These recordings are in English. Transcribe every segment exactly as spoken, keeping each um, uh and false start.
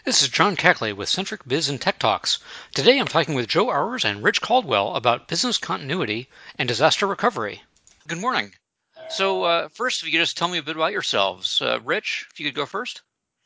This is John Cackley with Centric Biz and Tech Talks. Today I'm talking with Joe Hours and Rich Caldwell about business continuity and disaster recovery. Good morning. So, uh, first, if you could just tell me a bit about yourselves. Uh, Rich, if you could go first.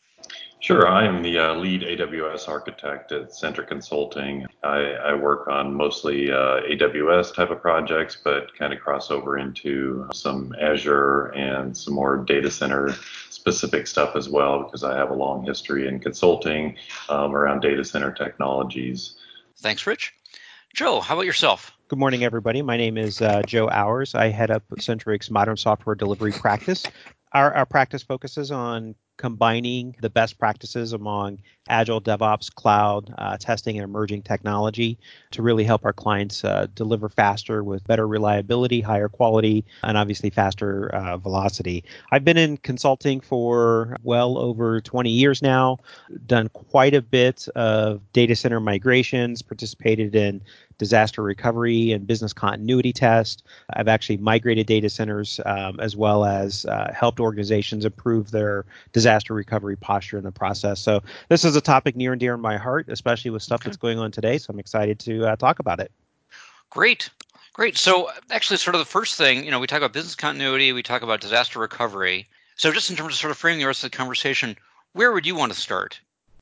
Sure, I'm the uh, lead A W S architect at Centric Consulting. I, I work on mostly uh, A W S type of projects, but kind of cross over into some Azure and some more data center specific stuff as well, because I have a long history in consulting um, around data center technologies. Thanks, Rich. Joe, how about yourself? Good morning, everybody. My name is uh, Joe Hours. I head up Centric's modern software delivery practice. Our, our practice focuses on combining the best practices among Agile, DevOps, cloud, uh, testing, and emerging technology to really help our clients uh, deliver faster with better reliability, higher quality, and obviously faster uh, velocity. I've been in consulting for well over twenty years now, done quite a bit of data center migrations, participated in disaster recovery and business continuity test. I've actually migrated data centers um, as well as uh, helped organizations improve their disaster recovery posture in the process. So this is a topic near and dear in my heart, especially with stuff Okay. that's going on today. So I'm excited to uh, talk about it. Great. Great. So, actually, sort of the first thing, you know, we talk about business continuity, we talk about disaster recovery. So, just in terms of sort of framing the rest of the conversation, where would you want to start?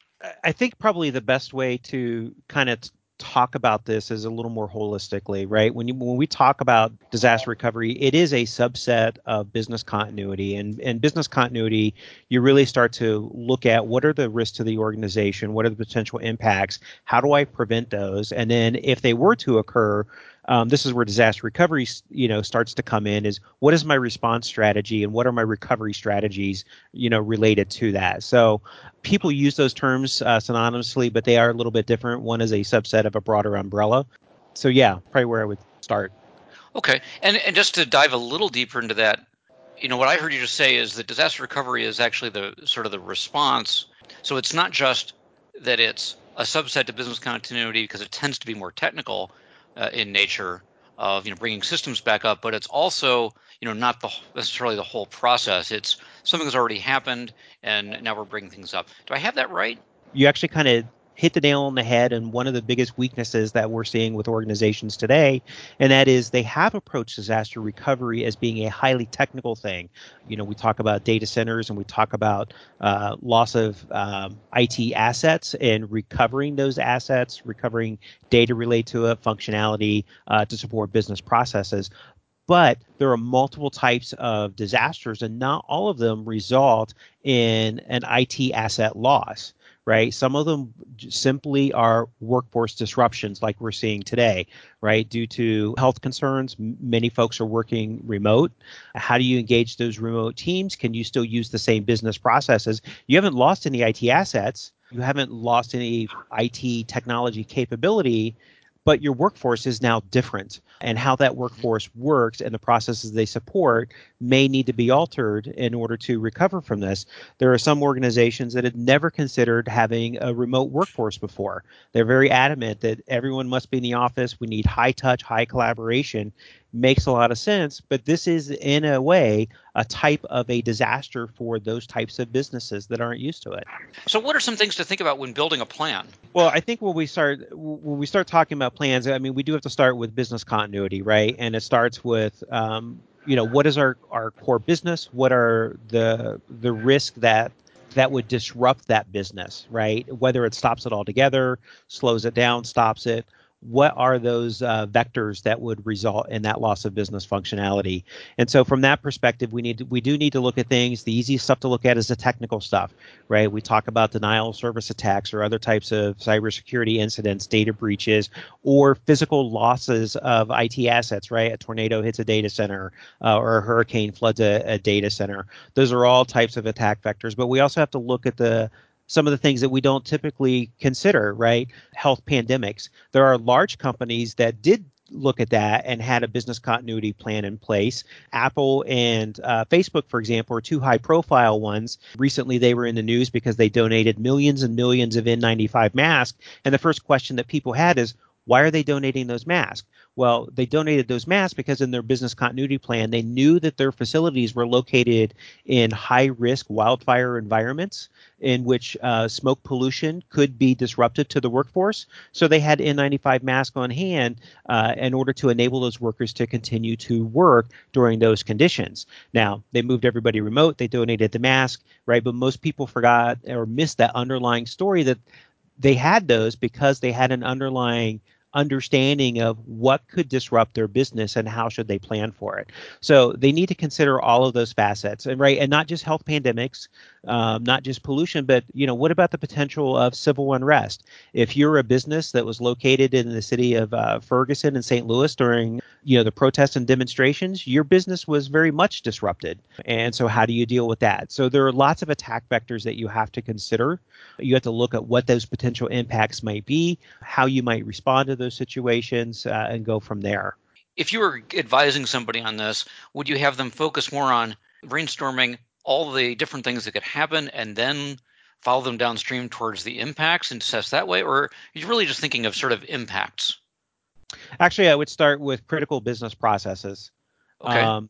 I think probably the best way to kind of talk about this is a little more holistically, right? When you when we talk about disaster recovery, it is a subset of business continuity, and and business continuity, you really start to look at what are the risks to the organization, what are the potential impacts, how do I prevent those, and then if they were to occur. Um, this is where disaster recovery, you know, starts to come in. Is what is my response strategy and what are my recovery strategies, you know, related to that. So, people use those terms uh, synonymously, but they are a little bit different. One is a subset of a broader umbrella. So yeah, probably where I would start. Okay. And, and just to dive a little deeper into that, you know, what I heard you just say is that disaster recovery is actually the sort of the response. So it's not just that it's a subset to business continuity because it tends to be more technical uh, in nature of, you know, bringing systems back up, but it's also, you know, not the necessarily the whole process. It's something that's already happened and now we're bringing things up. Do I have that right? You actually kind of hit the nail on the head, and one of the biggest weaknesses that we're seeing with organizations today, and that is they have approached disaster recovery as being a highly technical thing. You know, we talk about data centers and we talk about uh, loss of um, I T assets and recovering those assets, recovering data related to it, functionality uh, to support business processes. But there are multiple types of disasters, and not all of them result in an I T asset loss, right? Some of them simply are workforce disruptions like we're seeing today, right? Due to health concerns, many folks are working remote. How do you engage those remote teams? Can you still use the same business processes? You haven't lost any I T assets. You haven't lost any I T technology capability, but your workforce is now different, and how that workforce works and the processes they support may need to be altered in order to recover from this. There are some organizations that had never considered having a remote workforce before. They're very adamant that everyone must be in the office. We need high touch, high collaboration. Makes a lot of sense, but this is in a way a type of a disaster for those types of businesses that aren't used to it. So what are some things to think about when building a plan? Well, I think when we start when we start talking about plans, I mean, we do have to start with business continuity, right? And it starts with, um, you know, what is our, our core business? What are the the risks that that would disrupt that business, right? Whether it stops it altogether, slows it down, stops it. What are those uh, vectors that would result in that loss of business functionality? And so, from that perspective, we need to, we do need to look at things. The easiest stuff to look at is the technical stuff, right? We talk about denial of service attacks or other types of cybersecurity incidents, data breaches, or physical losses of I T assets, right? A tornado hits a data center uh, or a hurricane floods a, a data center. Those are all types of attack vectors, but we also have to look at the some of the things that we don't typically consider, right? Health pandemics. There are large companies that did look at that and had a business continuity plan in place. Apple and uh, Facebook, for example, are two high profile ones. Recently, they were in the news because they donated millions and millions of N ninety-five masks. And the first question that people had is, Why are they donating those masks? Well, they donated those masks because in their business continuity plan, they knew that their facilities were located in high-risk wildfire environments in which uh, smoke pollution could be disruptive to the workforce. So they had N ninety-five masks on hand uh, in order to enable those workers to continue to work during those conditions. Now, they moved everybody remote. They donated the mask, right? But most people forgot or missed that underlying story that they had those because they had an underlying understanding of what could disrupt their business and how should they plan for it. So they need to consider all of those facets, and right, and not just health pandemics, um, not just pollution, but you know, what about the potential of civil unrest? If you're a business that was located in the city of uh, Ferguson and Saint Louis during you know the protests and demonstrations, your business was very much disrupted. And so how do you deal with that? So there are lots of attack vectors that you have to consider. You have to look at what those potential impacts might be, how you might respond to those situations, uh, and go from there. If you were advising somebody on this, would you have them focus more on brainstorming all the different things that could happen and then follow them downstream towards the impacts and assess that way? Or are you really just thinking of sort of impacts? Actually, I would start with critical business processes. Okay. Um,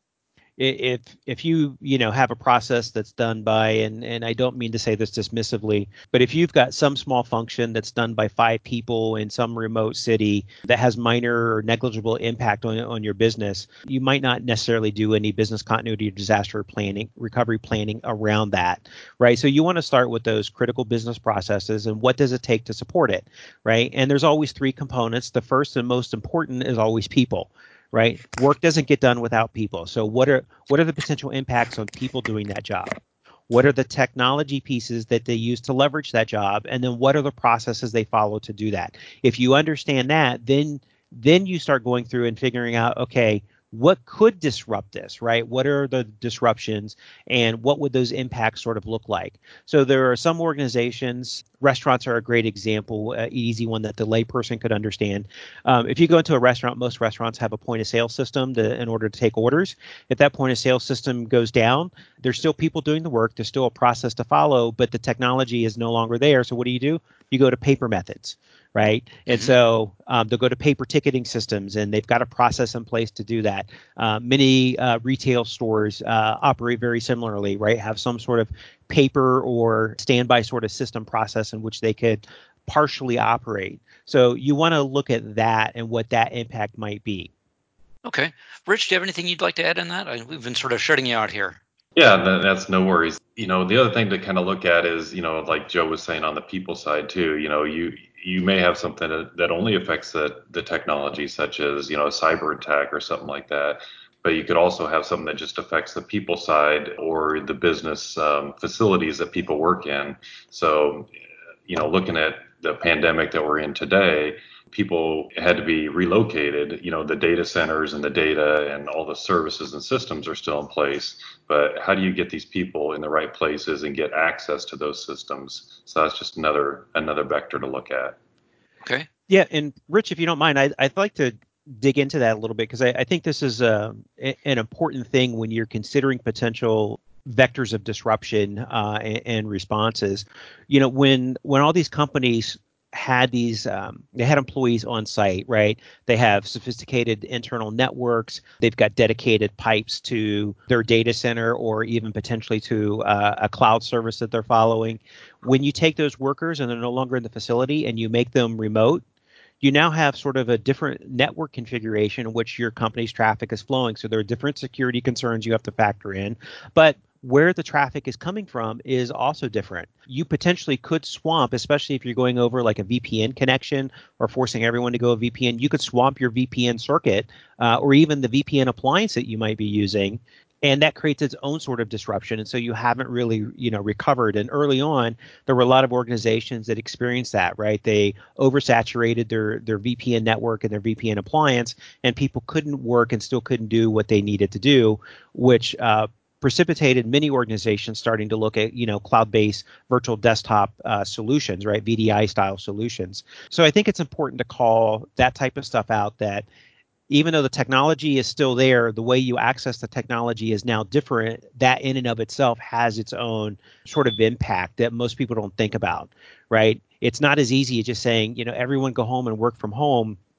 if if you you know have a process that's done by, and and I don't mean to say this dismissively, but if you've got some small function that's done by five people in some remote city that has minor or negligible impact on on your business, you might not necessarily do any business continuity or disaster planning, recovery planning around that, right? So you want to start with those critical business processes and what does it take to support it, right? And there's always three components. The first and most important is always people. Right? Work doesn't get done without people. So what are what are the potential impacts on people doing that job? What are the technology pieces that they use to leverage that job? And then what are the processes they follow to do that? If you understand that, then then you start going through and figuring out, okay, what could disrupt this, right? What are the disruptions and what would those impacts sort of look like? So there are some organizations, restaurants are a great example, an easy one that the layperson could understand. Um, if you go into a restaurant, most restaurants have a point of sale system to, in order to take orders. If that point of sale system goes down, there's still people doing the work. There's still a process to follow, but the technology is no longer there. So what do you do? You go to paper methods. Right. And Mm-hmm. so um, they'll go to paper ticketing systems, and they've got a process in place to do that. Uh, many uh, retail stores uh, operate very similarly, right? Have some sort of paper or standby sort of system process in which they could partially operate. So you want to look at that and what that impact might be. Okay. Rich, do you have anything you'd like to add in that? I, we've been sort of shutting you out here. Yeah, that, that's no worries. You know, the other thing to kind of look at is, you know, like Joe was saying on the people side too, you know, you you may have something that, that only affects the, the technology, such as, you know, a cyber attack or something like that. But you could also have something that just affects the people side or the business um, facilities that people work in. So, you know, looking at the pandemic that we're in today, people had to be relocated. You know, the data centers and the data and all the services and systems are still in place, but how do you get these people in the right places and get access to those systems? So that's just another another vector to look at. Okay. Yeah, and Rich, if you don't mind, I, I'd like to dig into that a little bit because I, I think this is a, an important thing when you're considering potential vectors of disruption uh, and, and responses. You know, when when all these companies had these, um, they had employees on site, right? They have sophisticated internal networks. They've got dedicated pipes to their data center or even potentially to uh, a cloud service that they're following. When you take those workers and they're no longer in the facility and you make them remote, you now have sort of a different network configuration in which your company's traffic is flowing. So there are different security concerns you have to factor in, but where the traffic is coming from is also different. You potentially could swamp, especially if you're going over like a V P N connection or forcing everyone to go a V P N, you could swamp your V P N circuit uh, or even the V P N appliance that you might be using. And that creates its own sort of disruption. And so you haven't really, you know, recovered. And early on, there were a lot of organizations that experienced that, right? They oversaturated their, their V P N network and their V P N appliance, and people couldn't work and still couldn't do what they needed to do, which uh, precipitated many organizations starting to look at, you know, cloud-based virtual desktop uh, solutions, right? V D I style solutions. So I think it's important to call that type of stuff out, that even though the technology is still there, the way you access the technology is now different. That in and of itself has its own sort of impact that most people don't think about, right? It's not as easy as just saying, you know, everyone go home and work from home.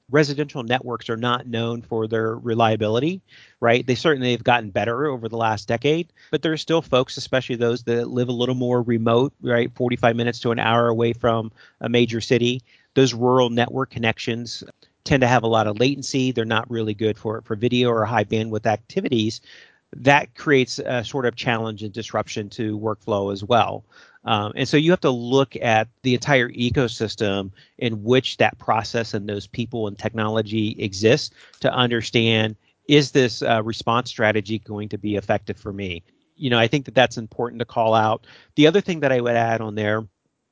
residential networks are not known for their reliability, right? They certainly have gotten better over the last decade, but there are still folks, especially those that live a little more remote, right? forty-five minutes to an hour away from a major city. Those rural network connections tend to have a lot of latency. They're not really good for, for video or high bandwidth activities. That creates a sort of challenge and disruption to workflow as well. Um, and so you have to look at the entire ecosystem in which that process and those people and technology exist to understand, is this uh, response strategy going to be effective for me? You know, I think that that's important to call out. The other thing that I would add on there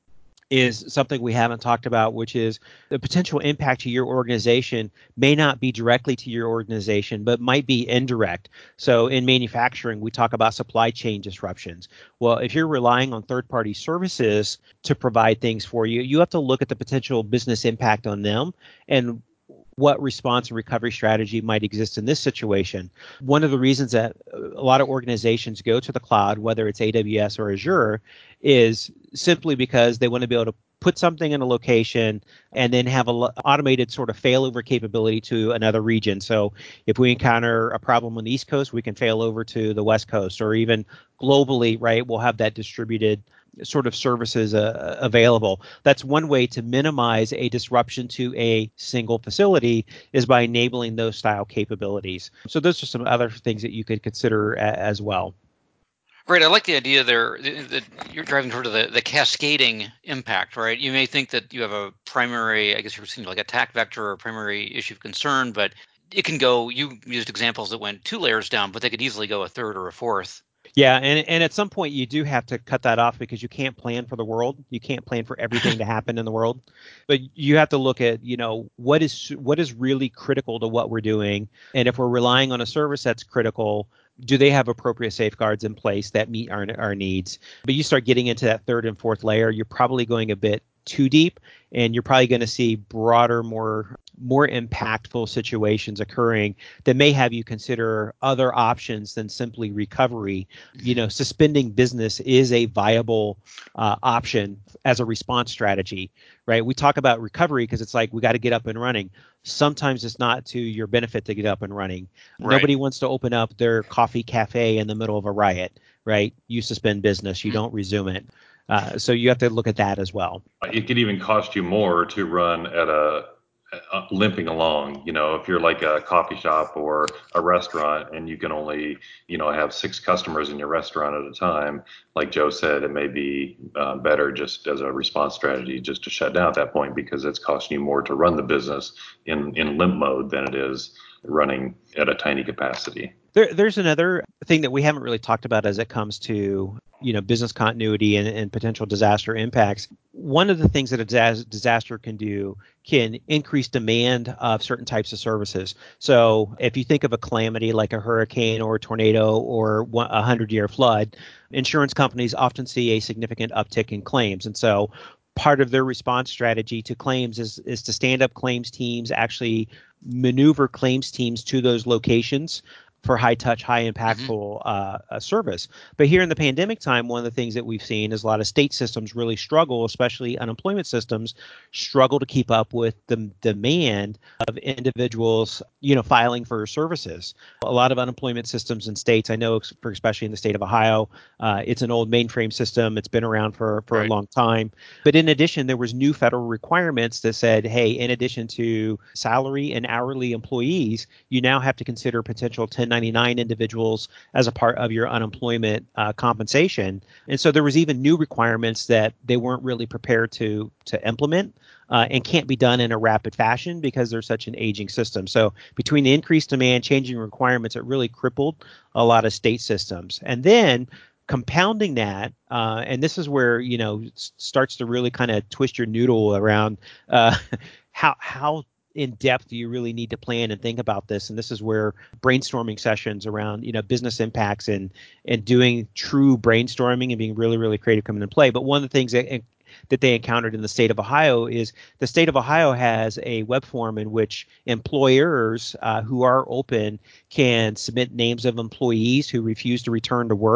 is something we haven't talked about, which is the potential impact to your organization may not be directly to your organization, but might be indirect. So in manufacturing, we talk about supply chain disruptions. Well, if you're relying on third-party services to provide things for you, you have to look at the potential business impact on them and what response and recovery strategy might exist in this situation. One of the reasons that a lot of organizations go to the cloud, whether it's A W S or Azure, is simply because they want to be able to put something in a location and then have an automated sort of failover capability to another region. So if we encounter a problem on the East Coast, we can fail over to the West Coast, or even globally, right? We'll have that distributed sort of services uh, available. That's one way to minimize a disruption to a single facility, is by enabling those style capabilities. So those are some other things that you could consider a, as well. Great. I like the idea there that you're driving toward the, the cascading impact, right? You may think that you have a primary, I guess you're seeing like attack vector or a primary issue of concern, but it can go, you used examples that went two layers down, but they could easily go a third or a fourth. Yeah, and and at some point you do have to cut that off, because you can't plan for the world. You can't plan for everything to happen in the world. But you have to look at, you know, what is what is really critical to what we're doing. And if we're relying on a service that's critical, do they have appropriate safeguards in place that meet our our needs? But you start getting into that third and fourth layer, you're probably going a bit too deep, and you're probably going to see broader, more more impactful situations occurring that may have you consider other options than simply recovery. You know, suspending business is a viable uh, option as a response strategy, right? We talk about recovery because it's like we got to get up and running. Sometimes it's not to your benefit to get up and running. Right. Nobody wants to open up their coffee cafe in the middle of a riot, right? You suspend business, you don't resume it. Uh, so you have to look at that as well. It could even cost you more to run at a, a limping along. You know, if you're like a coffee shop or a restaurant and you can only, you know, have six customers in your restaurant at a time, like Joe said, it may be uh, better just as a response strategy just to shut down at that point, because it's costing you more to run the business in, in limp mode than it is running at a tiny capacity. There, there's another thing that we haven't really talked about as it comes to, you know, business continuity and, and potential disaster impacts. One of the things that a disaster can do can increase demand of certain types of services. So if you think of a calamity like a hurricane or a tornado or a hundred-year flood, insurance companies often see a significant uptick in claims. And so part of their response strategy to claims is is to stand up claims teams, actually maneuver claims teams to those locations for high touch, high impactful uh, uh, service. But here in the pandemic time, one of the things that we've seen is a lot of state systems really struggle, especially unemployment systems, struggle to keep up with the demand of individuals, you know, filing for services. A lot of unemployment systems in states, I know, for especially in the state of Ohio, uh, it's an old mainframe system. It's been around for, for right. a long time. But in addition, there was new federal requirements that said, hey, in addition to salary and hourly employees, you now have to consider potential ten ninety-nine individuals as a part of your unemployment uh, compensation. And so there was even new requirements that they weren't really prepared to to implement uh, and can't be done in a rapid fashion because there's such an aging system. So between the increased demand, changing requirements, it really crippled a lot of state systems. And then compounding that, uh, and this is where, you know, starts to really kind of twist your noodle around uh, how how in depth do you really need to plan and think about this. And this is where brainstorming sessions around, you know, business impacts and and doing true brainstorming and being really, really creative come into play. But one of the things that that they encountered in the state of Ohio is the state of Ohio has a web form in which employers uh, who are open can submit names of employees who refuse to return to work.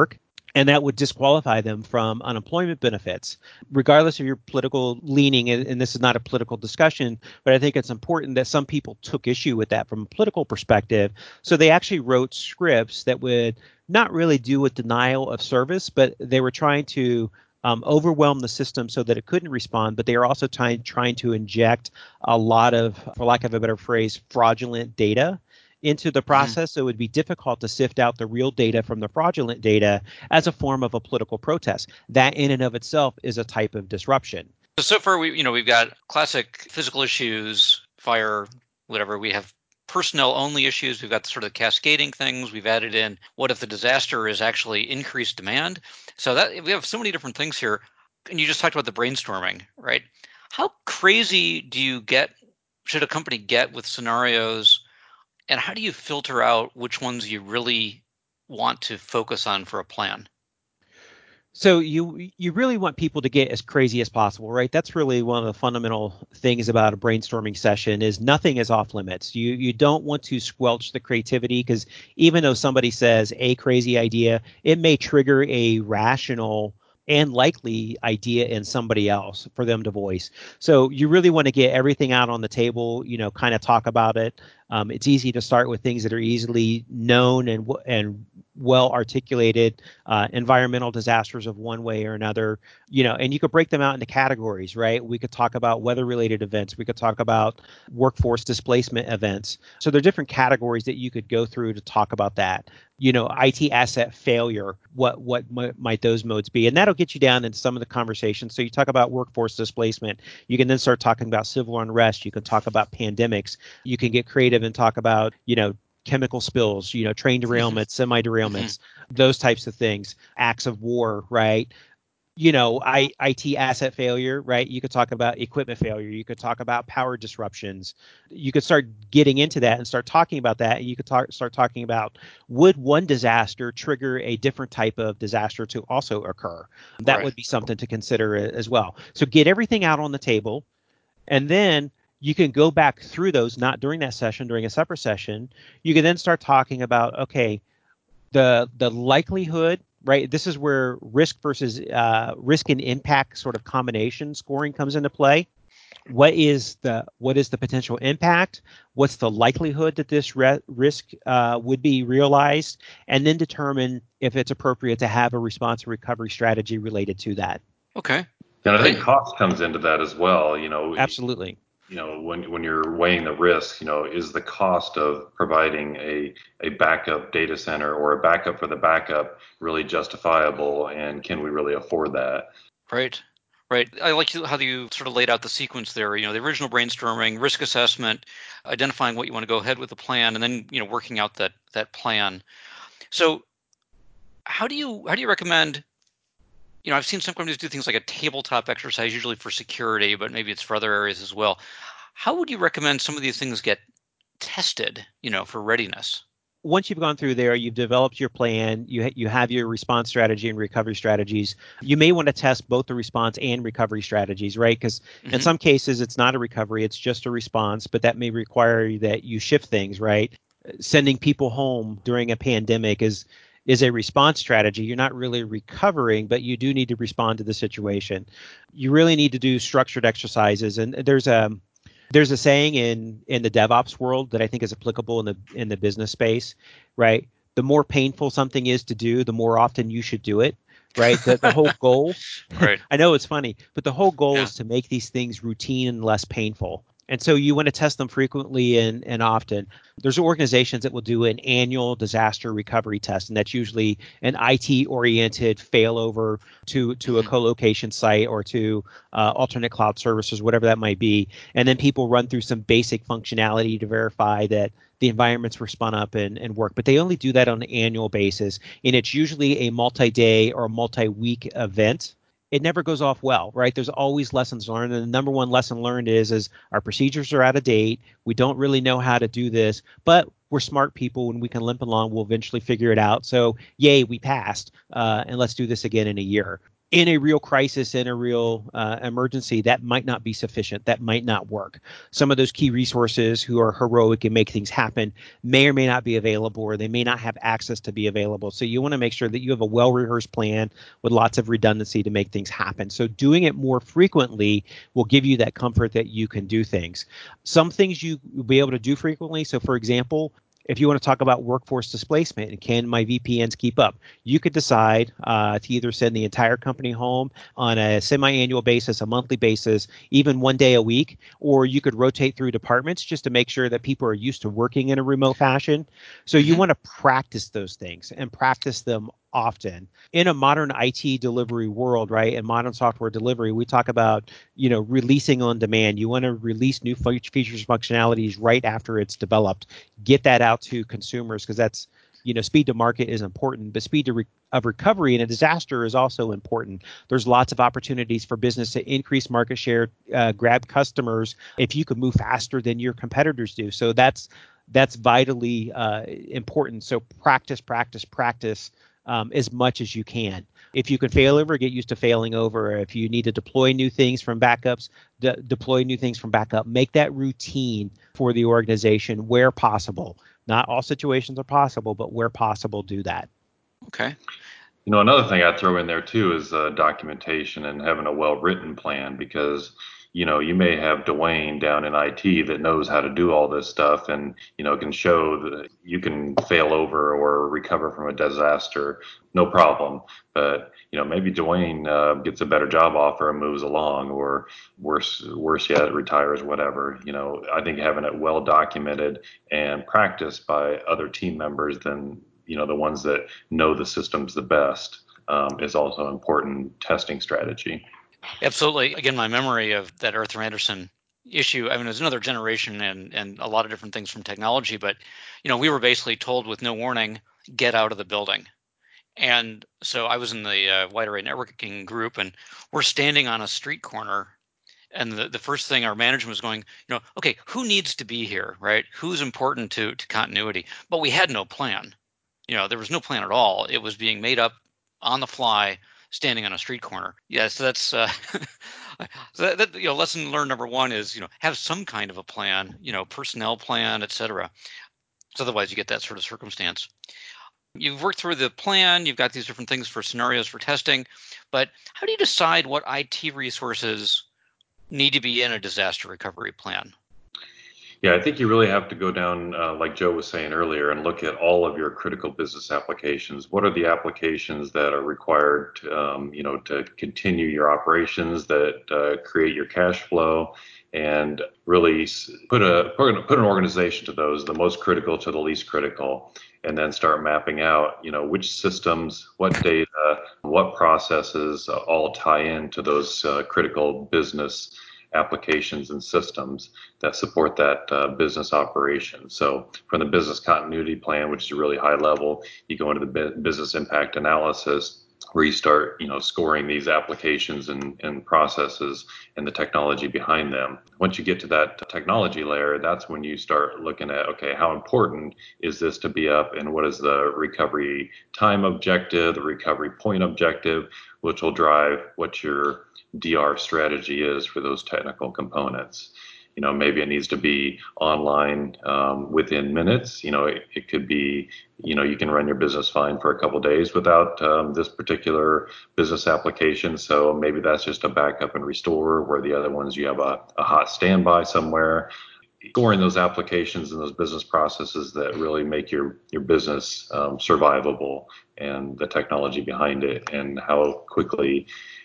And that would disqualify them from unemployment benefits, regardless of your political leaning. And, and this is not a political discussion, but I think it's important that some people took issue with that from a political perspective. So they actually wrote scripts that would not really do with denial of service, but they were trying to um, overwhelm the system so that it couldn't respond. But they are also trying trying to inject a lot of, for lack of a better phrase, fraudulent data into the process. Mm-hmm. So it would be difficult to sift out the real data from the fraudulent data as a form of a political protest. That in and of itself is a type of disruption. So, so far, we, you know, we've got classic physical issues, fire, whatever. We have personnel only issues. We've got sort of cascading things. We've added in what if the disaster is actually increased demand. So that we have so many different things here. And you just talked about the brainstorming, right? How crazy do you get, should a company get with scenarios? And how do you filter out which ones you really want to focus on for a plan? So you you really want people to get as crazy as possible, right? That's really one of the fundamental things about a brainstorming session is nothing is off limits. You you don't want to squelch the creativity because even though somebody says a crazy idea, it may trigger a rational and likely idea in somebody else for them to voice. So you really want to get everything out on the table, you know, kind of talk about it. Um, it's easy to start with things that are easily known and and well articulated, uh, environmental disasters of one way or another, you know, and you could break them out into categories, right? We could talk about weather related events. We could talk about workforce displacement events. So there are different categories that you could go through to talk about that. You know, I T asset failure, what what m- might those modes be? And that'll get you down into some of the conversations. So you talk about workforce displacement. You can then start talking about civil unrest. You can talk about pandemics. You can get creative and talk about, you know, chemical spills, you know, train derailments, semi derailments, mm-hmm. those types of things, acts of war, right? You know, I, I T asset failure, right? You could talk about equipment failure. You could talk about power disruptions. You could start getting into that and start talking about that. And you could talk, start talking about, would one disaster trigger a different type of disaster to also occur? That right. would be something to consider as well. So get everything out on the table. And then you can go back through those, not during that session, during a separate session. You can then start talking about, okay, the the likelihood, right? This is where risk versus uh, risk and impact sort of combination scoring comes into play. What is the what is the potential impact? What's the likelihood that this re- risk uh, would be realized? And then determine if it's appropriate to have a response and recovery strategy related to that. Okay. And I think cost comes into that as well. You know, absolutely. You know, when when you're weighing the risk, you know, is the cost of providing a a backup data center or a backup for the backup really justifiable, and can we really afford that? Right. Right. I like how you sort of laid out the sequence there. You know, the original brainstorming, risk assessment, identifying what you want to go ahead with the plan, and then, you know, working out that that plan. So how do you how do you recommend? You know, I've seen some companies do things like a tabletop exercise, usually for security, but maybe it's for other areas as well. How would you recommend some of these things get tested, you know, for readiness? Once you've gone through there, you've developed your plan, you ha- you have your response strategy and recovery strategies. You may want to test both the response and recovery strategies, right? Because mm-hmm. in some cases, it's not a recovery, it's just a response, but that may require that you shift things, right? Sending people home during a pandemic is is a response strategy. You're not really recovering, but you do need to respond to the situation. You really need to do structured exercises. And there's a there's a saying in in the DevOps world that I think is applicable in the in the business space, right? The more painful something is to do, the more often you should do it, right? The, the whole goal, right. I know it's funny, but the whole goal yeah. is to make these things routine and less painful. And so you want to test them frequently and, and often. There's organizations that will do an annual disaster recovery test, and that's usually an I T-oriented failover to, to a co-location site or to uh, alternate cloud services, whatever that might be. And then people run through some basic functionality to verify that the environments were spun up and, and work. But they only do that on an annual basis, and it's usually a multi-day or multi-week event. It never goes off well, right? There's always lessons learned. And the number one lesson learned is, is our procedures are out of date. We don't really know how to do this, but we're smart people. When we can limp along, we'll eventually figure it out. So yay, we passed. Uh, and let's do this again in a year. in a real crisis, in a real uh, emergency, that might not be sufficient. That might not work. Some of those key resources who are heroic and make things happen may or may not be available, or they may not have access to be available. So you want to make sure that you have a well-rehearsed plan with lots of redundancy to make things happen. So doing it more frequently will give you that comfort that you can do things. Some things you will be able to do frequently. So for example, if you want to talk about workforce displacement and can my V P Ns keep up, you could decide uh, to either send the entire company home on a semi-annual basis, a monthly basis, even one day a week, or you could rotate through departments just to make sure that people are used to working in a remote fashion. So you Mm-hmm. want to practice those things and practice them often. In a modern I T delivery world, right, and modern software delivery, we talk about, you know, releasing on demand. You want to release new features, functionalities right after it's developed. Get that out to consumers because that's, you know, speed to market is important, but speed to re- of recovery in a disaster is also important. There's lots of opportunities for business to increase market share, uh, grab customers if you could move faster than your competitors do. So that's that's vitally uh, important. So practice, practice, practice um, as much as you can. If you can fail over, get used to failing over. If you need to deploy new things from backups, de- deploy new things from backup. Make that routine for the organization where possible. Not all situations are possible, but where possible, do that. Okay. You know, another thing I'd throw in there too is uh, documentation and having a well-written plan because, you know, you may have Dwayne down in I T that knows how to do all this stuff and, you know, can show that you can fail over or recover from a disaster, no problem. But, you know, maybe Dwayne uh, gets a better job offer and moves along or worse, worse yet, retires, whatever. You know, I think having it well documented and practiced by other team members than, you know, the ones that know the systems the best um, is also an important testing strategy. Absolutely. Again, my memory of that Arthur Anderson issue, I mean, there's another generation and, and a lot of different things from technology, but, you know, we were basically told with no warning, get out of the building. And so I was in the uh, wide array networking group, and we're standing on a street corner. And the, the first thing our management was going, you know, okay, who needs to be here, right? Who's important to, to continuity? But we had no plan. You know, there was no plan at all. It was being made up on the fly, standing on a street corner. Yeah, so that's uh, so that, that, you know, lesson learned number one is, you know, have some kind of a plan, you know, personnel plan, et cetera. So otherwise, you get that sort of circumstance. You've worked through the plan. You've got these different things for scenarios for testing, but how do you decide what I T resources need to be in a disaster recovery plan? Yeah, I think you really have to go down, uh, like Joe was saying earlier, and look at all of your critical business applications. What are the applications that are required, to, um, you know, to continue your operations, that uh, create your cash flow, and really put a put an organization to those, the most critical to the least critical, and then start mapping out, you know, which systems, what data, what processes uh, all tie into those uh, critical business applications and systems that support that uh, business operation. So from the business continuity plan, which is a really high level, you go into the business impact analysis where you start, you know, scoring these applications and, and processes and the technology behind them. Once you get to that technology layer, that's when you start looking at, okay, how important is this to be up and what is the recovery time objective, the recovery point objective, which will drive what your D R strategy is for those technical components. You know, maybe it needs to be online um, within minutes. You know, it, it could be, you know, you can run your business fine for a couple of days without um, this particular business application. So maybe that's just a backup and restore, where the other ones you have a, a hot standby somewhere. Scoring those applications and those business processes that really make your your business um, survivable, and the technology behind it, and how quickly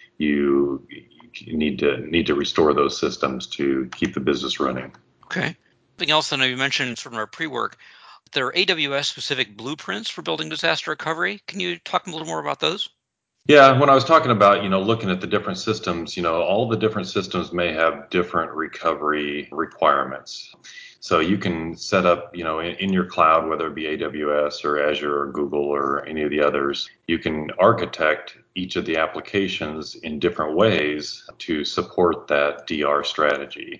you need to need to restore those systems to keep the business running. Okay. Something else that you mentioned from our pre-work, there are A W S specific blueprints for building disaster recovery. Can you talk a little more about those? Yeah, when I was talking about, you know, looking at the different systems, you know, all the different systems may have different recovery requirements. So you can set up, you know, in, in your cloud, whether it be A W S or Azure or Google or any of the others, you can architect each of the applications in different ways to support that D R strategy.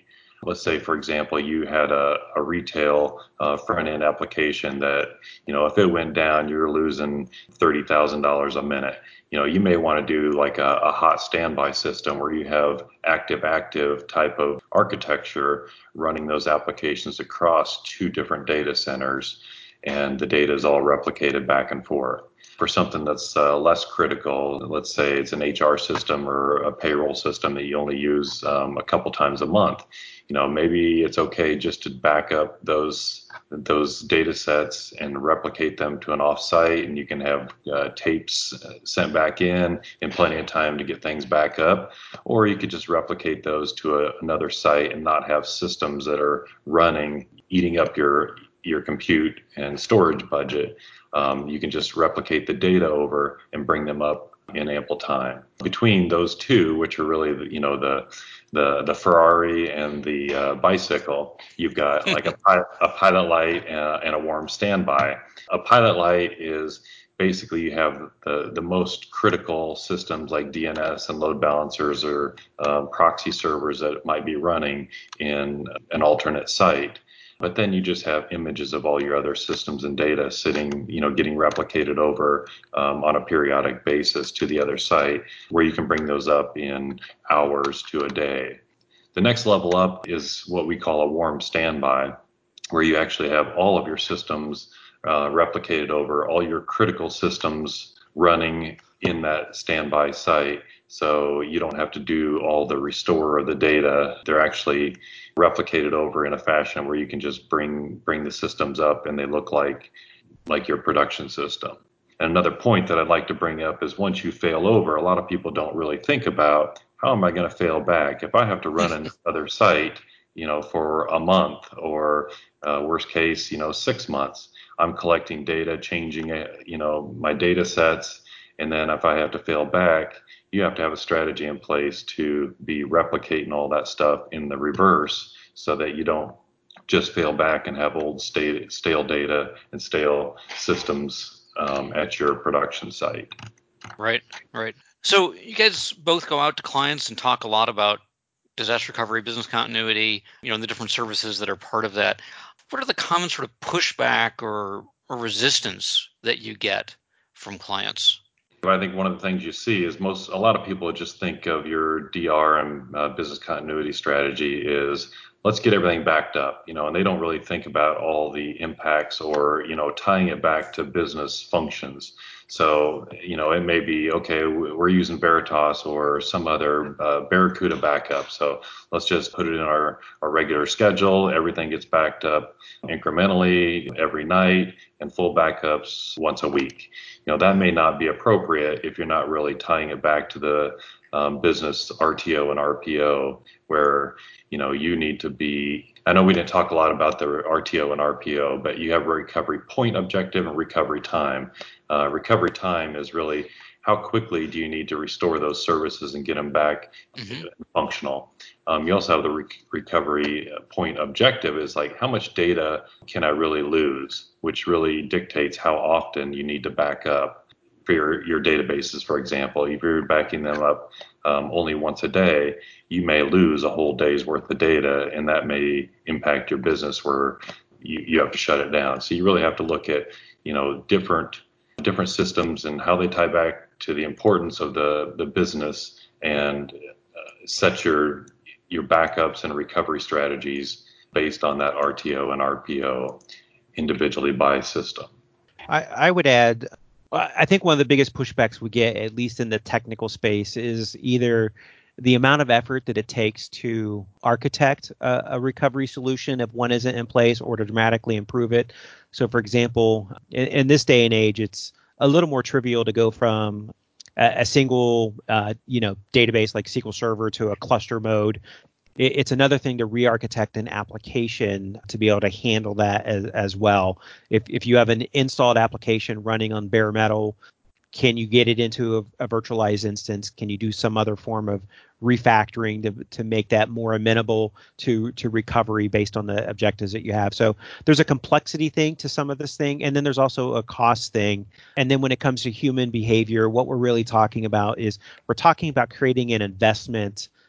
let's say, for example, you had a, a retail uh, front-end application that, you know, if it went down, you're losing thirty thousand dollars a minute. You know, you may want to do like a, a hot standby system where you have active-active type of architecture running those applications across two different data centers, and the data is all replicated back and forth. For something that's uh, less critical, let's say it's an H R system or a payroll system that you only use um, a couple times a month, you know, maybe it's okay just to back up those those data sets and replicate them to an offsite, and you can have uh, tapes sent back in in plenty of time to get things back up. Or you could just replicate those to a, another site and not have systems that are running, eating up your your compute and storage budget. Um, you can just replicate the data over and bring them up in ample time. Between those two, which are really the, you know the the the Ferrari and the uh, bicycle, you've got like a a pilot light and a, and a warm standby. A pilot light is basically you have the the most critical systems like D N S and load balancers or uh, proxy servers that might be running in an alternate site. But then you just have images of all your other systems and data sitting, you know, getting replicated over um, on a periodic basis to the other site, where you can bring those up in hours to a day. The next level up is what we call a warm standby, where you actually have all of your systems uh, replicated over, all your critical systems running in that standby site. So you don't have to do all the restore of the data. They're actually replicated over in a fashion where you can just bring bring the systems up and they look like like your production system. And another point that I'd like to bring up is once you fail over, a lot of people don't really think about how am I going to fail back? If I have to run another site, you know, for a month or uh, worst case, you know, six months, I'm collecting data, changing it, you know, my data sets. And then if I have to fail back, you have to have a strategy in place to be replicating all that stuff in the reverse so that you don't just fail back and have old stale, stale data and stale systems um, at your production site. Right, right. So you guys both go out to clients and talk a lot about disaster recovery, business continuity, you know, and the different services that are part of that. What are the common sort of pushback or, or resistance that you get from clients? I think one of the things you see is most, a lot of people just think of your D R and uh, business continuity strategy is let's get everything backed up, you know, and they don't really think about all the impacts or, you know, tying it back to business functions. So, you know, it may be, okay, we're using Veritas or some other uh, Barracuda backup. So let's just put it in our, our regular schedule. Everything gets backed up incrementally every night and full backups once a week. You know, that may not be appropriate if you're not really tying it back to the um, business R T O and R P O, where, you know, you need to be, I know we didn't talk a lot about the R T O and R P O, but you have a recovery point objective and recovery time. Uh, recovery time is really how quickly do you need to restore those services and get them back mm-hmm. functional. Um, you also have the re- recovery point objective is like how much data can I really lose, which really dictates how often you need to back up for your, your databases, for example. If you're backing them up um, only once a day, you may lose a whole day's worth of data, and that may impact your business where you, you have to shut it down. So you really have to look at, you know, different different systems and how they tie back to the importance of the, the business and uh, set your your backups and recovery strategies based on that R T O and R P O individually by system. I, I would add, I think one of the biggest pushbacks we get, at least in the technical space, is either the amount of effort that it takes to architect a, a recovery solution if one isn't in place, or to dramatically improve it. So, for example, in, in this day and age, it's a little more trivial to go from a, a single, uh, you know, database like S Q L Server to a cluster mode. It, it's another thing to re-architect an application to be able to handle that as, as well. If if you have an installed application running on bare metal, can you get it into a, a virtualized instance? Can you do some other form of refactoring to to make that more amenable to to recovery based on the objectives that you have? So there's a complexity thing to some of this thing, and then there's also a cost thing. And then when it comes to human behavior, what we're really talking about is we're talking about creating an investment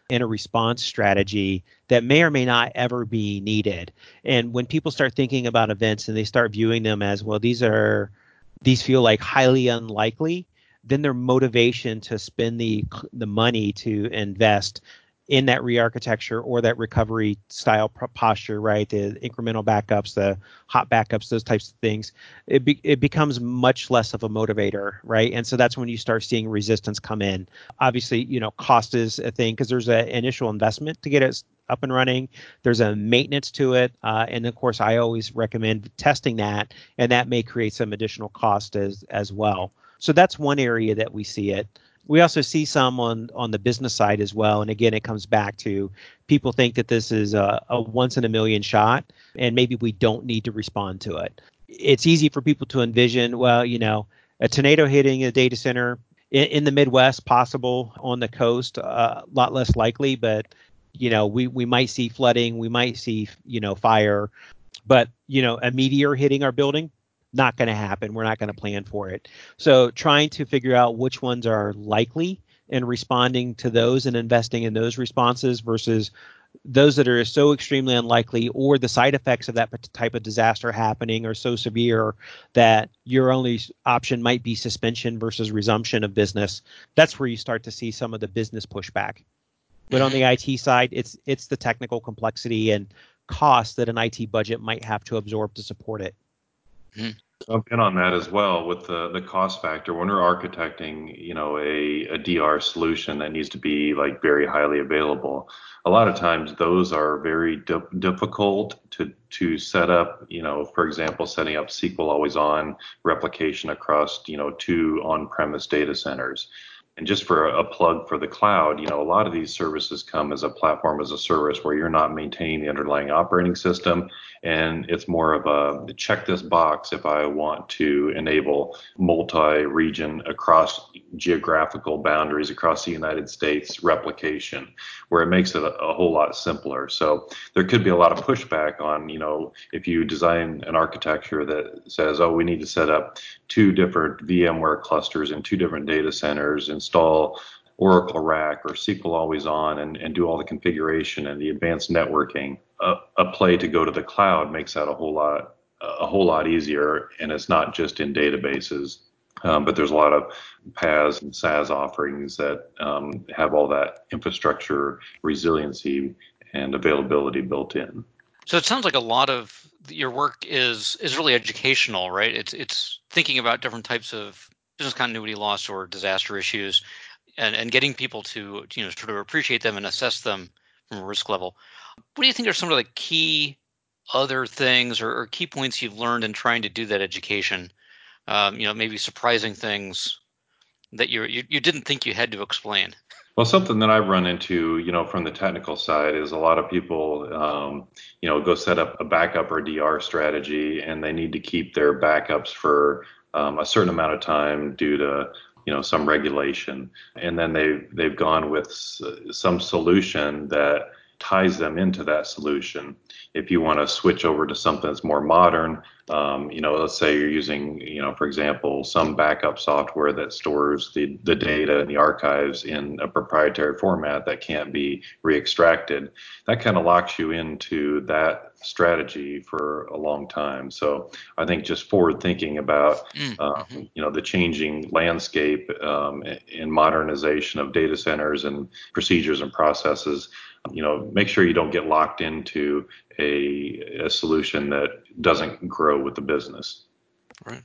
and a response strategy that may or may not ever be needed. And when people start thinking about events and they start viewing them as, well, these are these feel like highly unlikely, then their motivation to spend the the money to invest in that re-architecture or that recovery style posture, right? The incremental backups, the hot backups, those types of things, it be, it becomes much less of a motivator, right? And so that's when you start seeing resistance come in. Obviously, you know, cost is a thing because there's an initial investment to get it up and running. There's a maintenance to it. Uh, and of course, I always recommend testing that, and that may create some additional cost as, as well. So that's one area that we see it. We also see some on, on the business side as well. And again, it comes back to people think that this is a, a once in a million shot, and maybe we don't need to respond to it. It's easy for people to envision, well, you know, a tornado hitting a data center in, in the Midwest, possible, on the coast, a uh, lot less likely, but, you know, we, we might see flooding, we might see, you know, fire, but, you know, a meteor hitting our building, not going to happen. We're not going to plan for it. So trying to figure out which ones are likely and responding to those and investing in those responses versus those that are so extremely unlikely, or the side effects of that type of disaster happening are so severe that your only option might be suspension versus resumption of business. That's where you start to see some of the business pushback. But on the I T side, it's it's the technical complexity and cost that an I T budget might have to absorb to support it. Mm-hmm. Jump in on that as well with the, the cost factor. When we're architecting, you know, a, a D R solution that needs to be like very highly available, a lot of times those are very di- difficult to, to set up. You know, for example, setting up S Q L always on replication across, you know, two on-premise data centers. And just for a plug for the cloud, you know, a lot of these services come as a platform as a service where you're not maintaining the underlying operating system. And it's more of a check this box if I want to enable multi-region across geographical boundaries across the United States replication, where it makes it a, a whole lot simpler. So there could be a lot of pushback on, you know, if you design an architecture that says, oh, we need to set up two different VMware clusters in two different data centers, install Oracle Rack or S Q L Always On, and, and do all the configuration and the advanced networking. A, a play to go to the cloud makes that a whole lot a whole lot easier, and it's not just in databases, um, but there's a lot of P A S and SaaS offerings that um, have all that infrastructure resiliency and availability built in. So it sounds like a lot of your work is is really educational, right? It's it's thinking about different types of business continuity loss or disaster issues, and, and getting people to, you know, sort of appreciate them and assess them from a risk level. What do you think are some of the key other things or, or key points you've learned in trying to do that education? Um, you know, maybe surprising things that you you you didn't think you had to explain. Well, something that I've run into, you know, from the technical side is a lot of people, um, you know, go set up a backup or D R strategy, and they need to keep their backups for um, a certain amount of time due to, you know, some regulation. And then they've, they've gone with s- some solution that ties them into that solution. If you want to switch over to something that's more modern, um, you know, let's say you're using, you know, for example, some backup software that stores the, the data and the archives in a proprietary format that can't be re-extracted, that kind of locks you into that strategy for a long time. So I think just forward thinking about, um, you know, the changing landscape um, in modernization of data centers and procedures and processes, you know, make sure you don't get locked into a, a solution that doesn't grow with the business. Right.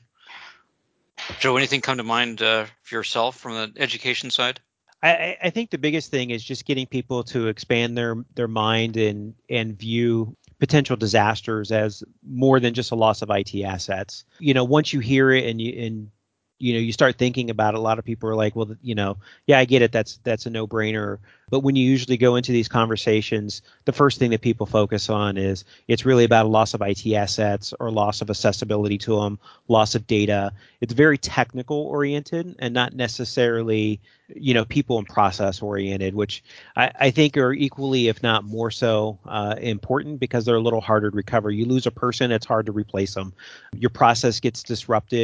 Joe, anything come to mind uh, for yourself from the education side? I, I think the biggest thing is just getting people to expand their their mind and and view potential disasters as more than just a loss of I T assets. You know, once you hear it and you and you know you start thinking about it, a lot of people are like, well, you know, yeah, I get it. That's that's a no-brainer. But when you usually go into these conversations, the first thing that people focus on is it's really about a loss of I T assets or loss of accessibility to them, loss of data. It's very technical oriented and not necessarily, you know, people and process oriented, which I, I think are equally, if not more so, uh, important because they're a little harder to recover. You lose a person, it's hard to replace them. Your process gets disrupted.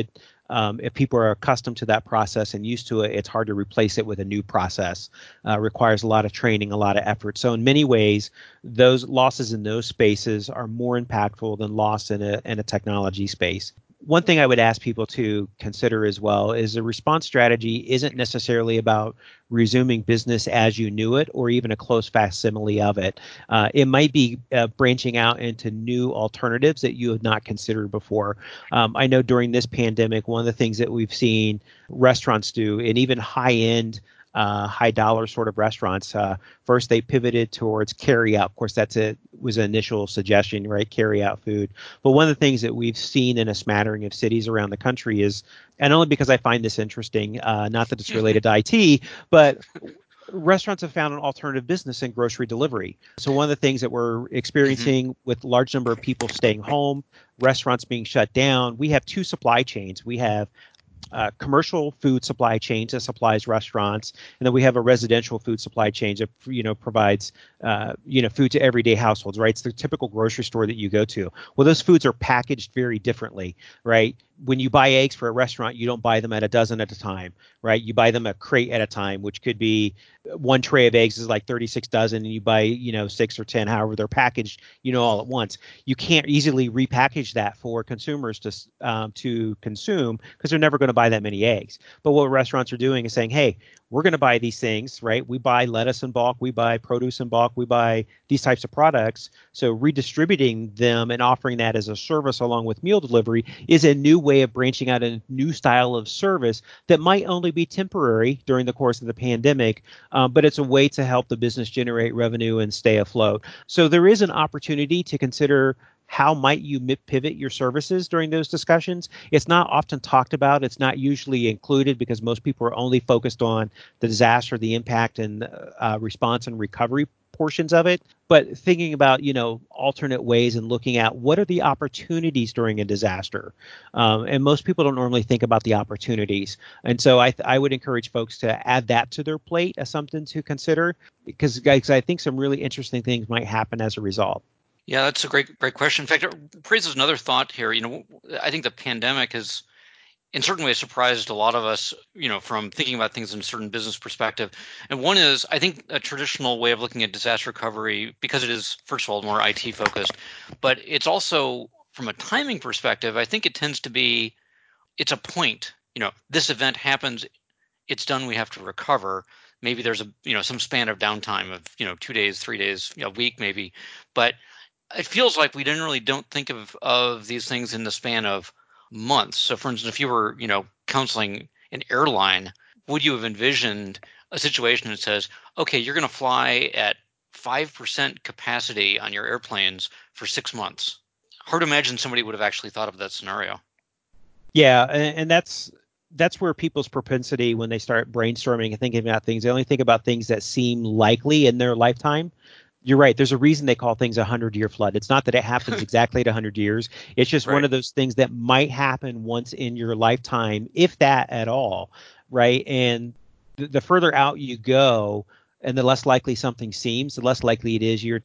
Um, if people are accustomed to that process and used to it, it's hard to replace it with a new process. Uh, requires a lot of training, a lot of effort. So in many ways, those losses in those spaces are more impactful than loss in a in a technology space. One thing I would ask people to consider as well is a response strategy isn't necessarily about resuming business as you knew it or even a close facsimile of it. Uh, it might be uh, branching out into new alternatives that you had not considered before. Um, I know during this pandemic, one of the things that we've seen restaurants do, and even high-end Uh, high dollar sort of restaurants. Uh, first, they pivoted towards carry out. Of course, that's a was an initial suggestion, right? Carry out food. But one of the things that we've seen in a smattering of cities around the country is, and only because I find this interesting, uh, not that it's related to I T, but restaurants have found an alternative business in grocery delivery. So one of the things that we're experiencing mm-hmm. with large number of people staying home, restaurants being shut down, we have two supply chains. We have Uh, commercial food supply chains that supplies restaurants, and then we have a residential food supply chain that you know provides uh, you know food to everyday households. Right, it's the typical grocery store that you go to. Well, those foods are packaged very differently. Right, when you buy eggs for a restaurant, you don't buy them at a dozen at a time. Right, you buy them a crate at a time, which could be one tray of eggs is like thirty-six dozen, and you buy you know six or ten, however they're packaged, you know all at once. You can't easily repackage that for consumers to um, to consume because they're never going to buy that many eggs. But what restaurants are doing is saying, hey, we're going to buy these things, right? We buy lettuce in bulk, we buy produce in bulk, we buy these types of products. So redistributing them and offering that as a service along with meal delivery is a new way of branching out a new style of service that might only be temporary during the course of the pandemic, um, but it's a way to help the business generate revenue and stay afloat. So there is an opportunity to consider how might you pivot your services during those discussions. It's not often talked about. It's not usually included because most people are only focused on the disaster, the impact, and uh, response and recovery portions of it. But thinking about, you know, alternate ways and looking at what are the opportunities during a disaster. Um, and most people don't normally think about the opportunities. And so I, th- I would encourage folks to add that to their plate as something to consider because, guys, I think some really interesting things might happen as a result. Yeah, that's a great, great question. In fact, it raises another thought here. You know, I think the pandemic has, in certain ways, surprised a lot of us. You know, from thinking about things in a certain business perspective. And one is, I think, a traditional way of looking at disaster recovery, because it is, first of all, more I T focused, but it's also from a timing perspective. I think it tends to be, it's a point. You know, this event happens, it's done. We have to recover. Maybe there's a, you know, some span of downtime of, you know, two days, three days, a week, maybe, but it feels like we generally don't think of, of these things in the span of months. So, for instance, if you were, you know, counseling an airline, would you have envisioned a situation that says, okay, you're going to fly at five percent capacity on your airplanes for six months? Hard to imagine somebody would have actually thought of that scenario. Yeah, and, and that's that's where people's propensity when they start brainstorming and thinking about things, they only think about things that seem likely in their lifetime. You're right. There's a reason they call things a hundred-year flood. It's not that it happens exactly at one hundred years. It's just right. One of those things that might happen once in your lifetime, if that at all, right? And th- the further out you go, and the less likely something seems, the less likely it is you're